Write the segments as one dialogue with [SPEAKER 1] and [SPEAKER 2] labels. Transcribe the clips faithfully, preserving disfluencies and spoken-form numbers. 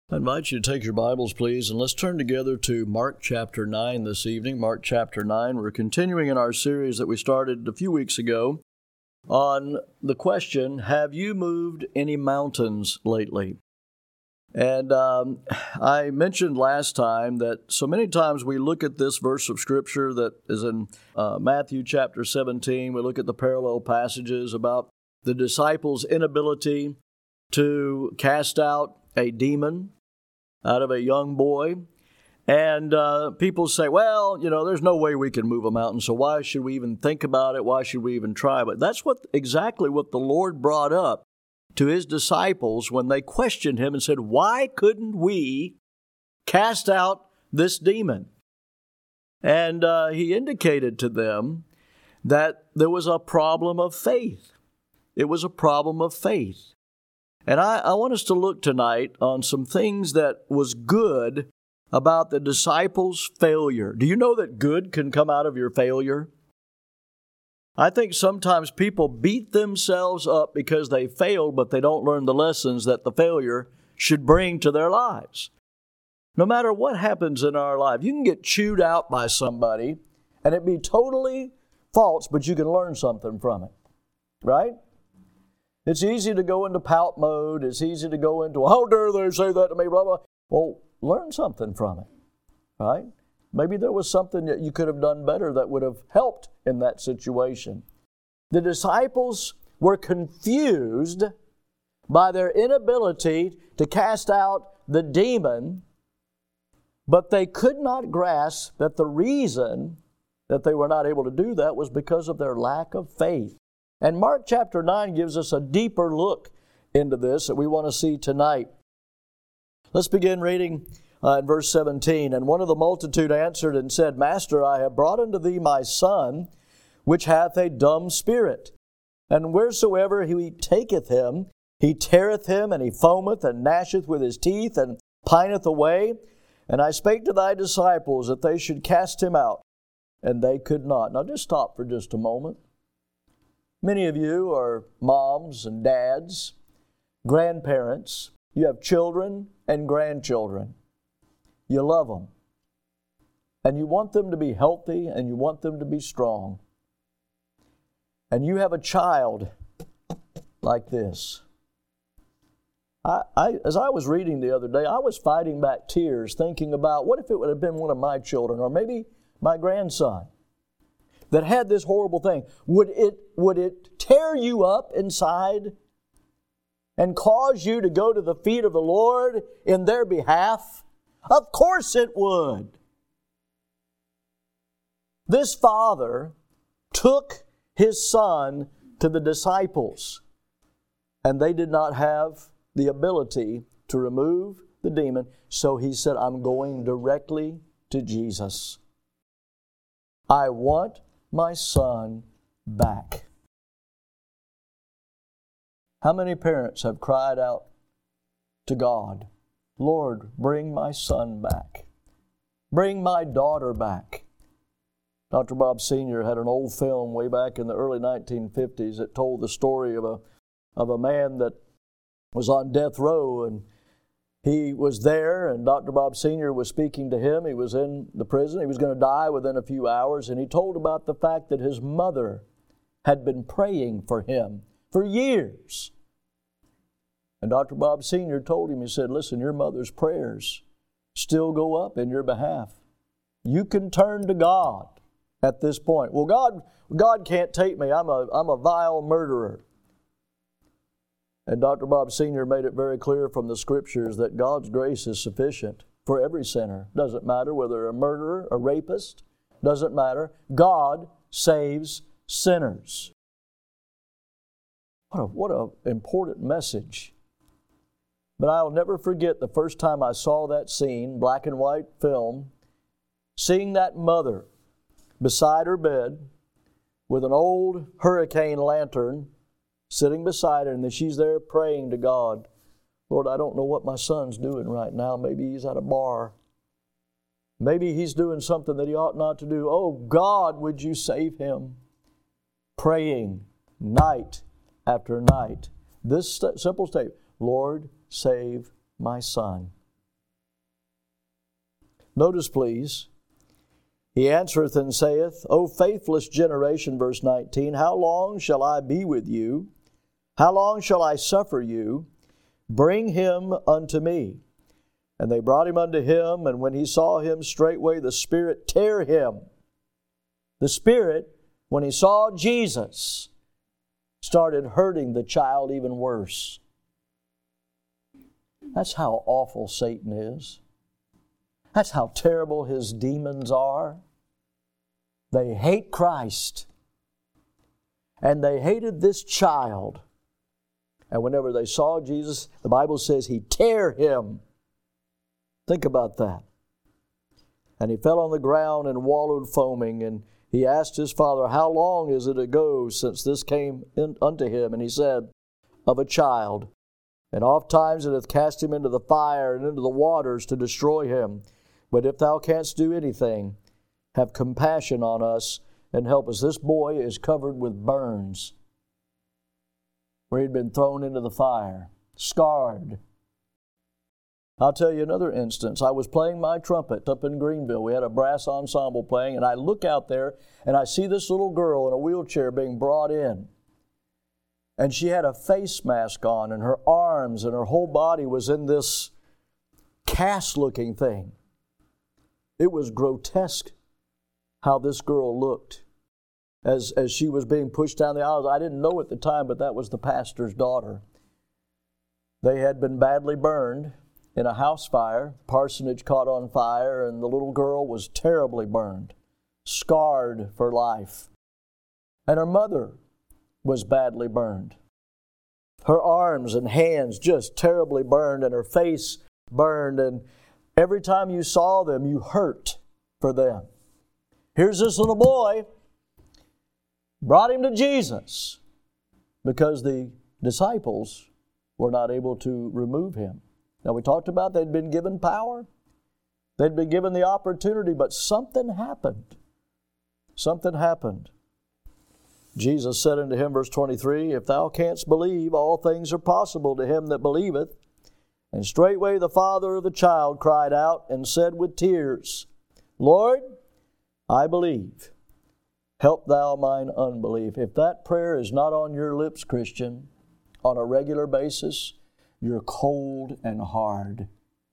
[SPEAKER 1] I invite you to take your Bibles, please, and let's turn together to Mark chapter nine this evening. Mark chapter nine. We're continuing in our series that we started a few weeks ago on the question, have you moved any mountains lately? And um, I mentioned last time that so many times we look at this verse of Scripture that is in uh, Matthew chapter seventeen. We look at the parallel passages about the disciples' inability to cast out a demon out of a young boy. And uh, people say, well, you know, there's no way we can move a mountain, so why should we even think about it? Why should we even try? But that's what exactly what the Lord brought up to His disciples when they questioned Him and said, why couldn't we cast out this demon? And uh, He indicated to them that there was a problem of faith. It was a problem of faith. And I, I want us to look tonight on some things that was good about the disciples' failure. Do you know that good can come out of your failure? I think sometimes people beat themselves up because they failed, but they don't learn the lessons that the failure should bring to their lives. No matter what happens in our life, you can get chewed out by somebody and it be totally false, but you can learn something from it, right? It's easy to go into pout mode. It's easy to go into, how dare they say that to me, blah, blah. Well, learn something from it, right? Maybe there was something that you could have done better that would have helped in that situation. The disciples were confused by their inability to cast out the demon, but they could not grasp that the reason that they were not able to do that was because of their lack of faith. And Mark chapter nine gives us a deeper look into this that we want to see tonight. Let's begin reading uh, in verse seventeen. And one of the multitude answered and said, Master, I have brought unto thee my son, which hath a dumb spirit. And wheresoever he taketh him, he teareth him, and he foameth, and gnasheth with his teeth, and pineth away. And I spake to thy disciples that they should cast him out, and they could not. Now just stop for just a moment. Many of you are moms and dads, grandparents. You have children and grandchildren. You love them. And you want them to be healthy and you want them to be strong. And you have a child like this. I, I, as I was reading the other day, I was fighting back tears thinking about what if it would have been one of my children or maybe my grandson that had this horrible thing. Would it, would it tear you up inside and cause you to go to the feet of the Lord in their behalf? Of course it would. This father took his son to the disciples, and they did not have the ability to remove the demon, so he said, I'm going directly to Jesus. I want my son back. How many parents have cried out to God, Lord, bring my son back. Bring my daughter back. Doctor Bob Senior had an old film way back in the early nineteen fifties that told the story of a, of a man that was on death row, and he was there, and Doctor Bob Senior was speaking to him. He was in the prison. He was going to die within a few hours, and he told about the fact that his mother had been praying for him for years. And Doctor Bob Senior told him, he said, listen, your mother's prayers still go up in your behalf. You can turn to God at this point. Well, God, God can't take me. I'm a, I'm a vile murderer. And Doctor Bob Senior made it very clear from the Scriptures that God's grace is sufficient for every sinner. Doesn't matter whether they're a murderer, a rapist, doesn't matter. God saves sinners. What a, what an important message. But I'll never forget the first time I saw that scene, black and white film, seeing that mother beside her bed with an old hurricane lantern sitting beside her, and then she's there praying to God. Lord, I don't know what my son's doing right now. Maybe he's at a bar. Maybe he's doing something that he ought not to do. Oh, God, would you save him? Praying night after night. This st- simple statement, Lord, save my son. Notice, please, he answereth and saith, O faithless generation, verse nineteen, how long shall I be with you? How long shall I suffer you? Bring him unto me. And they brought him unto him, and when he saw him, straightway the Spirit tear him. The Spirit, when he saw Jesus, started hurting the child even worse. That's how awful Satan is. That's how terrible his demons are. They hate Christ. And they hated this child. And whenever they saw Jesus, the Bible says he tear him. Think about that. And he fell on the ground and wallowed foaming, and he asked his father, how long is it ago since this came in unto him? And he said, of a child. And oft times it hath cast him into the fire and into the waters to destroy him. But if thou canst do anything, have compassion on us and help us. This boy is covered with burns, where he'd been thrown into the fire, scarred. I'll tell you another instance. I was playing my trumpet up in Greenville. We had a brass ensemble playing, and I look out there, and I see this little girl in a wheelchair being brought in. And she had a face mask on, and her arms and her whole body was in this cast-looking thing. It was grotesque how this girl looked as, as she was being pushed down the aisles. I didn't know at the time, but that was the pastor's daughter. They had been badly burned in a house fire. Parsonage caught on fire, and the little girl was terribly burned, scarred for life. And her mother was badly burned. Her arms and hands just terribly burned, and her face burned, and every time you saw them, you hurt for them. Here's this little boy, brought him to Jesus because the disciples were not able to remove him. Now, we talked about they'd been given power. They'd been given the opportunity, but something happened. Something happened. Jesus said unto him, verse twenty-three, if thou canst believe, all things are possible to him that believeth. And straightway the father of the child cried out and said with tears, Lord, I believe. Help thou mine unbelief. If that prayer is not on your lips, Christian, on a regular basis, you're cold and hard.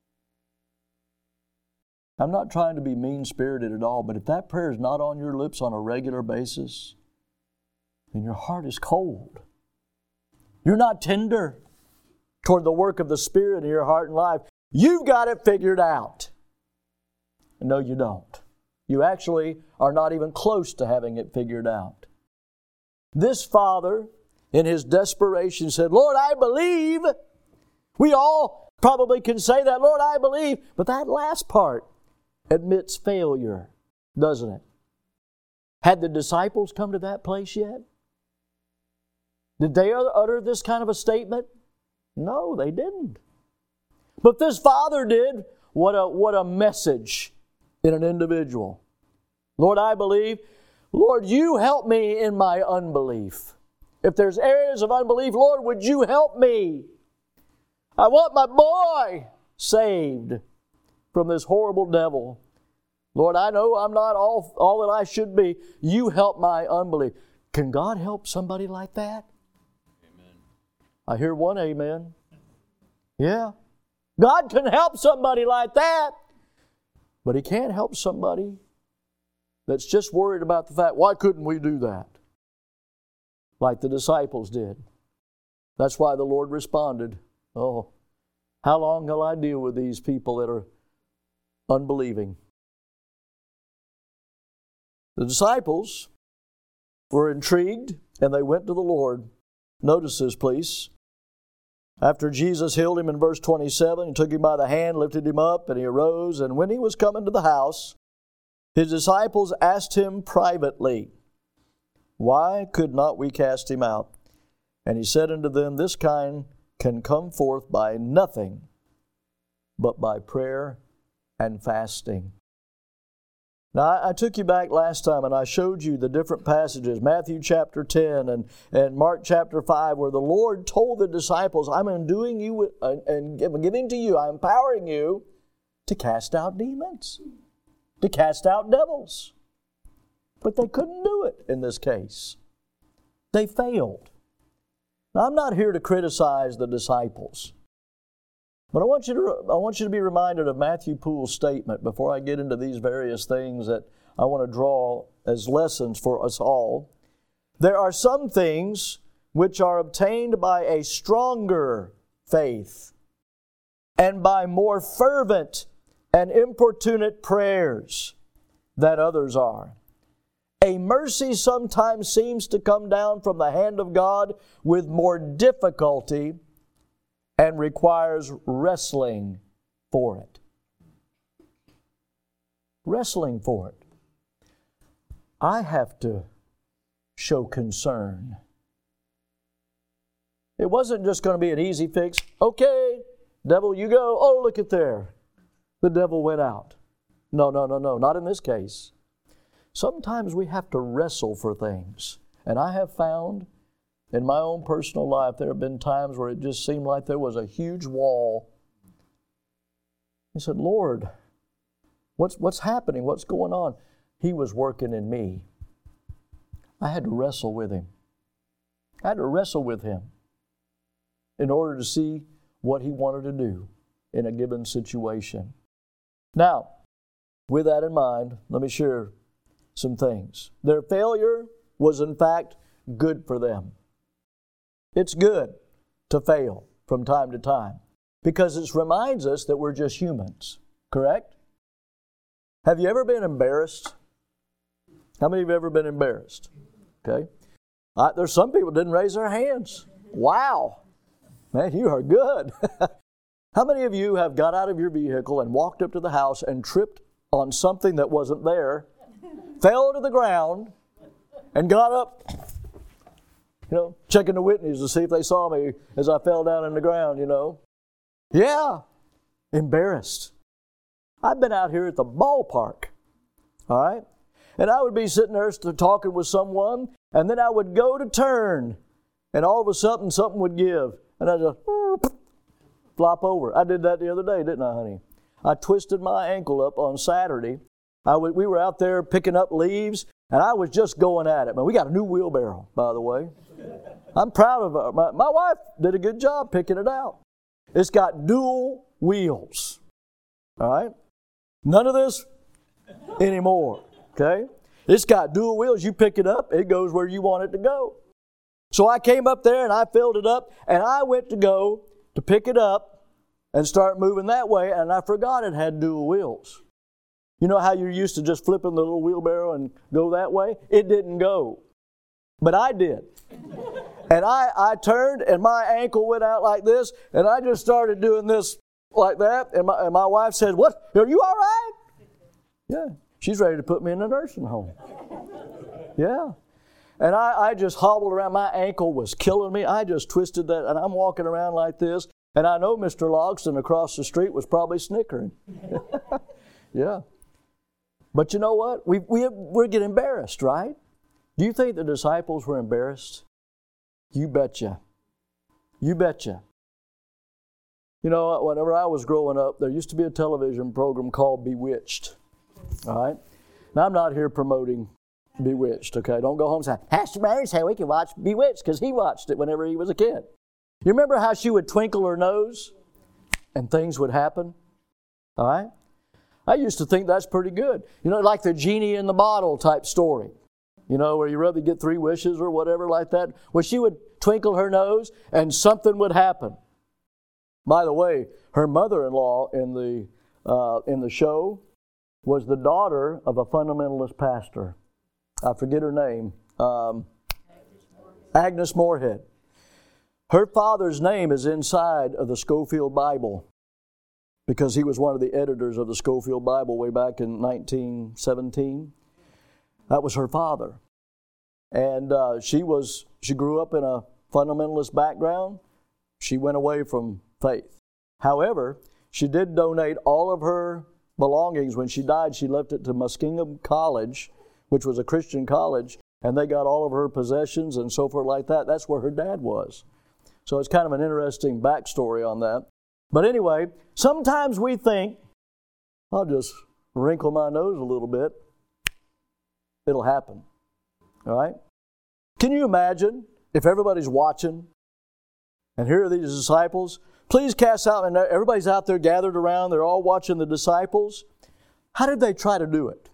[SPEAKER 1] I'm not trying to be mean-spirited at all, but if that prayer is not on your lips on a regular basis, then your heart is cold. You're not tender toward the work of the Spirit in your heart and life. You've got it figured out. No, you don't. You actually are not even close to having it figured out. This father, in his desperation, said, Lord, I believe. We all probably can say that, Lord, I believe. But that last part admits failure, doesn't it? Had the disciples come to that place yet? Did they utter this kind of a statement? No, they didn't. But this father did. What a, what a message in an individual. Lord, I believe. Lord, you help me in my unbelief. If there's areas of unbelief, Lord, would you help me? I want my boy saved from this horrible devil. Lord, I know I'm not all, all that I should be. You help my unbelief. Can God help somebody like that? Amen. I hear one amen. Yeah. God can help somebody like that. But He can't help somebody that's just worried about the fact, why couldn't we do that? Like the disciples did. That's why the Lord responded, oh, how long will I deal with these people that are unbelieving? The disciples were intrigued and they went to the Lord. Notice this, please. After Jesus healed him in verse twenty-seven, He took him by the hand, lifted him up, and he arose. And when he was coming to the house, His disciples asked Him privately, why could not we cast him out? And He said unto them, this kind can come forth by nothing but by prayer and fasting. Now, I took you back last time and I showed you the different passages, Matthew chapter ten and, and Mark chapter five, where the Lord told the disciples, I'm undoing you and giving to you, I'm empowering you to cast out demons, to cast out devils. But they couldn't do it in this case. They failed. Now, I'm not here to criticize the disciples, but I want you to I want you to be reminded of Matthew Poole's statement before I get into these various things that I want to draw as lessons for us all. There are some things which are obtained by a stronger faith and by more fervent and importunate prayers than others are. A mercy sometimes seems to come down from the hand of God with more difficulty and requires wrestling for it. Wrestling for it. I have to show concern. It wasn't just going to be an easy fix. Okay, devil, you go. Oh, look at there. The devil went out. No, no, no, no, not in this case. Sometimes we have to wrestle for things. And I have found in my own personal life, there have been times where it just seemed like there was a huge wall. He said, Lord, what's, what's happening? What's going on? He was working in me. I had to wrestle with Him. I had to wrestle with Him in order to see what He wanted to do in a given situation. Now, with that in mind, let me share some things. Their failure was in fact good for them. It's good to fail from time to time because it reminds us that we're just humans, correct? Have you ever been embarrassed? How many of you have ever been embarrassed? Okay. Uh, there's some people that didn't raise their hands. Wow. Man, you are good. How many of you have got out of your vehicle and walked up to the house and tripped on something that wasn't there, fell to the ground, and got up, you know, checking the Whitneys to see if they saw me as I fell down in the ground, you know? Yeah. Embarrassed. I've been out here at the ballpark, all right? And I would be sitting there talking with someone, and then I would go to turn, and all of a sudden something would give, and I'd just flop over. I did that the other day, didn't I, honey? I twisted my ankle up on Saturday. I w- we were out there picking up leaves, and I was just going at it. Man, we got a new wheelbarrow, by the way. I'm proud of it. My, my wife did a good job picking it out. It's got dual wheels, all right? None of this anymore. Okay? It's got dual wheels. You pick it up, it goes where you want it to go. So I came up there and I filled it up, and I went to go to pick it up and start moving that way, and I forgot it had dual wheels. You know how you're used to just flipping the little wheelbarrow and go that way? It didn't go. But I did. And I, I turned, and my ankle went out like this, and I just started doing this like that, and my, and my wife said, "What? Are you all right?" Yeah. She's ready to put me in a nursing home. Yeah. And I, I just hobbled around. My ankle was killing me. I just twisted that, and I'm walking around like this. And I know Mister Logston across the street was probably snickering. Yeah. But you know what? We, we, we get embarrassed, right? Do you think the disciples were embarrassed? You betcha. You betcha. You know, whenever I was growing up, there used to be a television program called Bewitched. All right? Now, I'm not here promoting Bewitched, okay? Don't go home and say, Pastor Mary said we can watch Bewitched, because he watched it whenever he was a kid. You remember how she would twinkle her nose and things would happen? All right? I used to think that's pretty good. You know, like the genie in the bottle type story. You know, where you rather get three wishes or whatever like that. Well, she would twinkle her nose and something would happen. By the way, her mother-in-law in the uh, in the show was the daughter of a fundamentalist pastor. I forget her name. Um, Agnes Moorehead. Her father's name is inside of the Scofield Bible because he was one of the editors of the Scofield Bible way back in nineteen seventeen. That was her father. And uh, she was she grew up in a fundamentalist background. She went away from faith. However, she did donate all of her belongings. When she died, she left it to Muskingum College, which was a Christian college, and they got all of her possessions and so forth like that. That's where her dad was. So it's kind of an interesting backstory on that. But anyway, sometimes we think I'll just wrinkle my nose a little bit. It'll happen. All right? Can you imagine if everybody's watching and here are these disciples? Please cast out, and everybody's out there gathered around. They're all watching the disciples. How did they try to do it?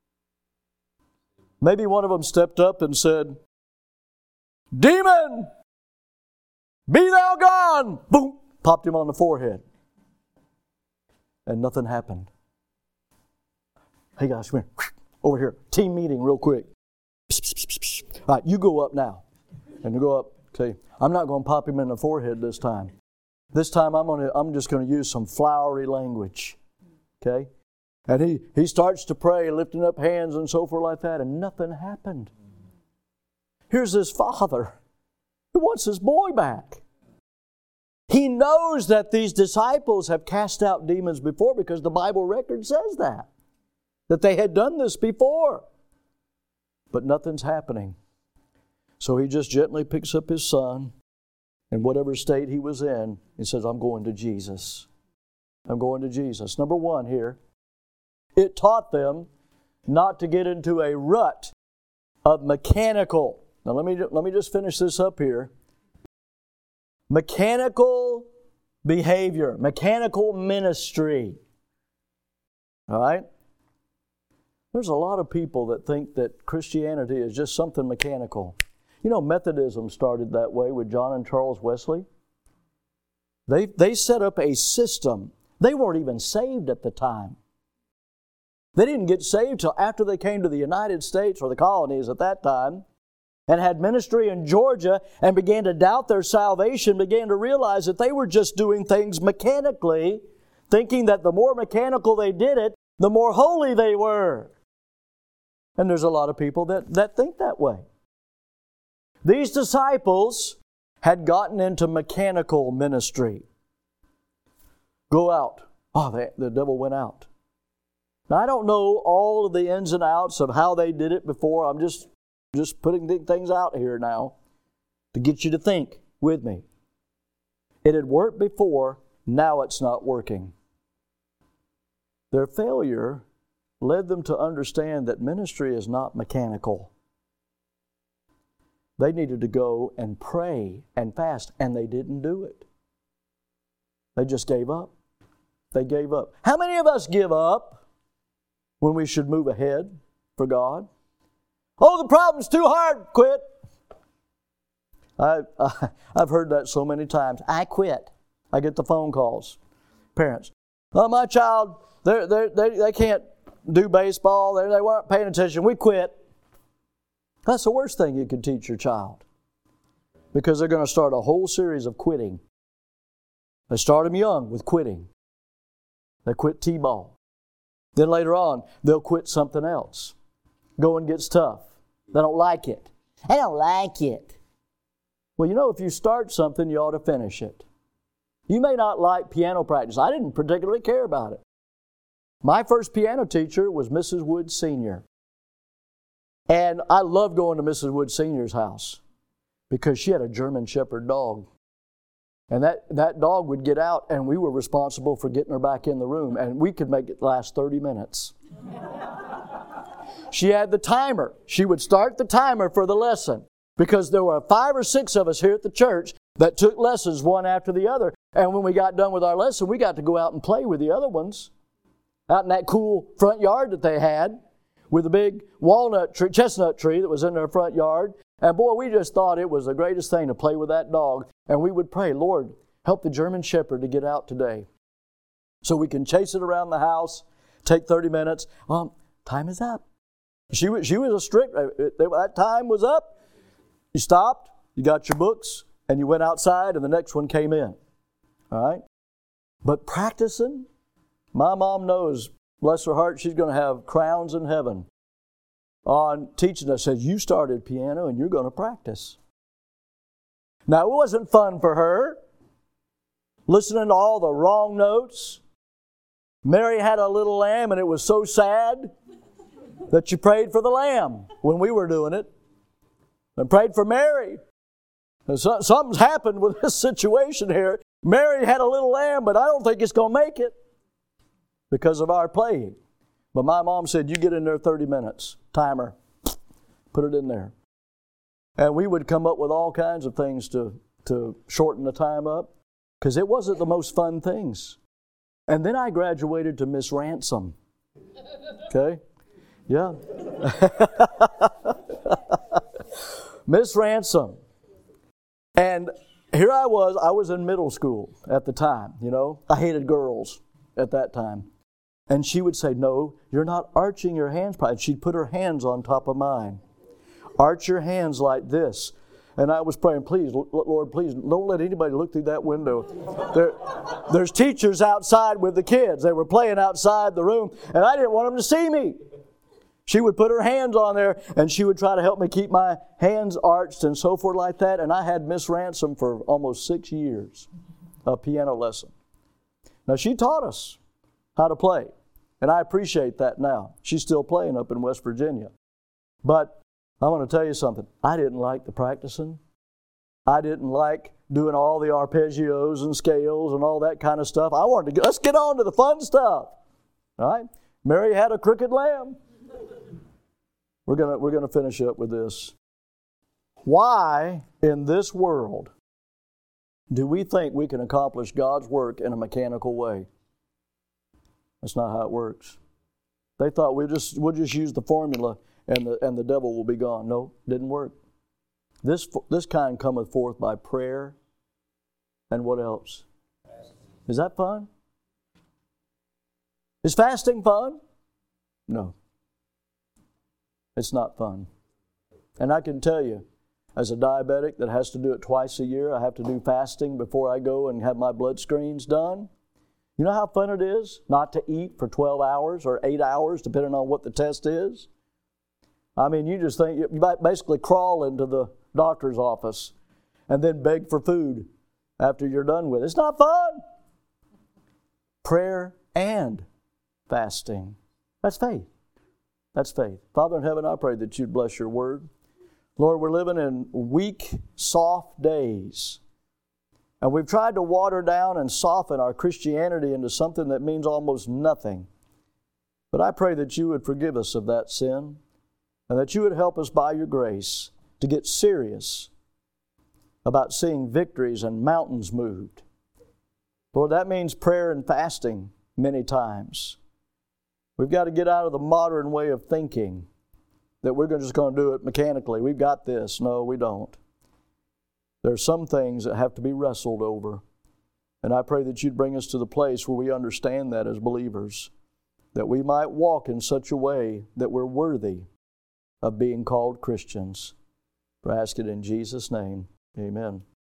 [SPEAKER 1] Maybe one of them stepped up and said, "Demon, be thou gone!" Boom! Popped him on the forehead. And nothing happened. Hey guys, come here. Over here. Team meeting real quick. All right, you go up now. And you go up. Okay, I'm not going to pop him in the forehead this time. This time I'm going to, I'm just going to use some flowery language. Okay? And he, he starts to pray, lifting up hands and so forth like that, and nothing happened. Here's his father who wants his boy back. He knows that these disciples have cast out demons before because the Bible record says that. That they had done this before. But nothing's happening. So he just gently picks up his son, in whatever state he was in, he says, "I'm going to Jesus. I'm going to Jesus." Number one here, it taught them not to get into a rut of mechanical. Now let me, let me just finish this up here. Mechanical behavior, mechanical ministry. All right? There's a lot of people that think that Christianity is just something mechanical. You know, Methodism started that way with John and Charles Wesley. They, they set up a system. They weren't even saved at the time. They didn't get saved till after they came to the United States or the colonies at that time and had ministry in Georgia and began to doubt their salvation, began to realize that they were just doing things mechanically, thinking that the more mechanical they did it, the more holy they were. And there's a lot of people that, that think that way. These disciples had gotten into mechanical ministry. Go out. Oh, they, the devil went out. Now, I don't know all of the ins and outs of how they did it before. I'm just, just putting things out here now to get you to think with me. It had worked before, now it's not working. Their failure led them to understand that ministry is not mechanical. They needed to go and pray and fast, and they didn't do it. They just gave up. They gave up. How many of us give up when we should move ahead for God? Oh, the problem's too hard. Quit. I, I, I've heard that so many times. I quit. I get the phone calls. Parents. Oh, my child, they're, they're, they they can't do baseball. They, they weren't paying attention. We quit. That's the worst thing you could teach your child. Because they're going to start a whole series of quitting. They start them young with quitting. They quit T-ball. Then later on, they'll quit something else. Going gets tough. They don't like it. I don't like it. Well, you know, if you start something, you ought to finish it. You may not like piano practice. I didn't particularly care about it. My first piano teacher was Missus Wood Senior And I loved going to Missus Wood Senior's house because she had a German Shepherd dog. And that, that dog would get out, and we were responsible for getting her back in the room, and we could make it last thirty minutes. She had the timer. She would start the timer for the lesson because there were five or six of us here at the church that took lessons one after the other. And when we got done with our lesson, we got to go out and play with the other ones out in that cool front yard that they had with a big walnut tree, chestnut tree that was in their front yard. And boy, we just thought it was the greatest thing to play with that dog. And we would pray, Lord, help the German Shepherd to get out today so we can chase it around the house, take thirty minutes. Um, time is up. She was, she was a strict, that time was up. You stopped, you got your books, and you went outside, and the next one came in. All right? But practicing, my mom knows, bless her heart, she's going to have crowns in heaven on teaching us, says, you started piano and you're going to practice. Now, it wasn't fun for her, listening to all the wrong notes. Mary had a little lamb and it was so sad that you prayed for the lamb when we were doing it. And prayed for Mary. And so, something's happened with this situation here. Mary had a little lamb, but I don't think it's going to make it. because of our playing. But my mom said, you get in there thirty minutes, timer, put it in there. And we would come up with all kinds of things to, to shorten the time up, because it wasn't the most fun things. And then I graduated to Miss Ransom. Okay? Yeah. Miss Ransom. And here I was, I was in middle school at the time, you know. I hated girls at that time. And she would say, no, you're not arching your hands. And she'd put her hands on top of mine. Arch your hands like this. And I was praying, please, Lord, please, don't let anybody look through that window. There, there's teachers outside with the kids. They were playing outside the room, and I didn't want them to see me. She would put her hands on there, and she would try to help me keep my hands arched and so forth like that. And I had Miss Ransom for almost six years, a piano lesson. Now, she taught us how to play, and I appreciate that now. She's still playing up in West Virginia. But I want to tell you something. I didn't like the practicing. I didn't like doing all the arpeggios and scales and all that kind of stuff. I wanted to get, let's get on to the fun stuff. All right? Mary had a crooked lamb. We're gonna we're gonna finish up with this. Why in this world do we think we can accomplish God's work in a mechanical way? That's not how it works. They thought we just we'll just use the formula and the and the devil will be gone. No, didn't work. This this kind cometh forth by prayer and what else? Is that fun? Is fasting fun? No. It's not fun. And I can tell you, as a diabetic that has to do it twice a year, I have to do fasting before I go and have my blood screens done. You know how fun it is not to eat for twelve hours or eight hours, depending on what the test is? I mean, you just think, you might basically crawl into the doctor's office and then beg for food after you're done with it. It's not fun. Prayer and fasting. That's faith. That's faith. Father in heaven, I pray that you'd bless your word. Lord, we're living in weak, soft days. And we've tried to water down and soften our Christianity into something that means almost nothing. But I pray that you would forgive us of that sin and that you would help us by your grace to get serious about seeing victories and mountains moved. Lord, that means prayer and fasting many times. We've got to get out of the modern way of thinking that we're just going to do it mechanically. We've got this. No, we don't. There are some things that have to be wrestled over. And I pray that you'd bring us to the place where we understand that as believers, that we might walk in such a way that we're worthy of being called Christians. For I ask it in Jesus' name. Amen.